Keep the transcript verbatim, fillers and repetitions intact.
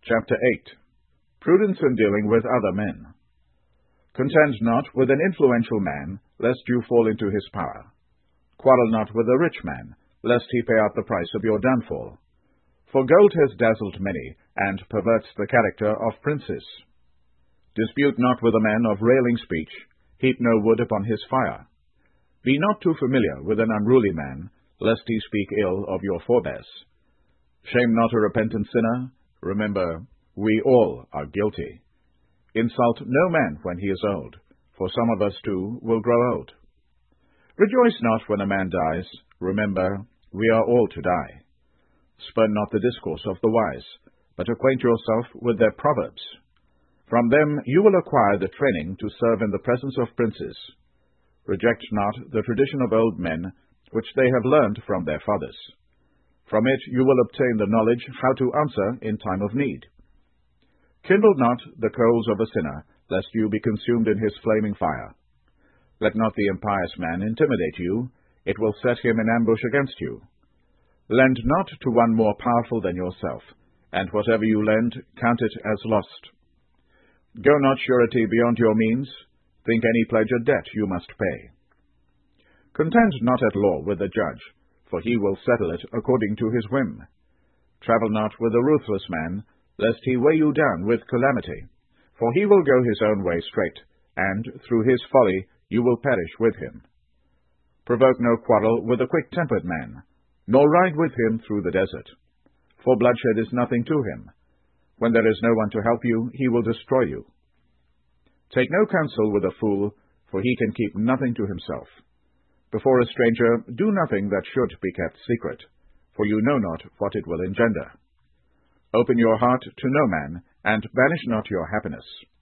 Chapter eight. Prudence in dealing with other men. Contend not with an influential man, lest you fall into his power. Quarrel not with a rich man, lest he pay out the price of your downfall. For gold has dazzled many, and perverts the character of princes. Dispute not with a man of railing speech, heap no wood upon his fire. Be not too familiar with an unruly man, lest he speak ill of your forebears. Shame not a repentant sinner. Remember, we all are guilty. Insult no man when he is old, for some of us too will grow old. Rejoice not when a man dies. Remember, we are all to die. Spurn not the discourse of the wise, but acquaint yourself with their proverbs. From them you will acquire the training to serve in the presence of princes. Reject not the tradition of old men, which they have learned from their fathers. From it you will obtain the knowledge how to answer in time of need. Kindle not the coals of a sinner, lest you be consumed in his flaming fire. Let not the impious man intimidate you, it will set him in ambush against you. Lend not to one more powerful than yourself, and whatever you lend, count it as lost. Go not surety beyond your means, think any pledge a debt you must pay. Contend not at law with the judge, for he will settle it according to his whim. Travel not with a ruthless man, lest he weigh you down with calamity, for he will go his own way straight, and through his folly you will perish with him. Provoke no quarrel with a quick-tempered man, nor ride with him through the desert, for bloodshed is nothing to him. When there is no one to help you, he will destroy you. Take no counsel with a fool, for he can keep nothing to himself. Before a stranger, do nothing that should be kept secret, for you know not what it will engender. Open your heart to no man, and banish not your happiness.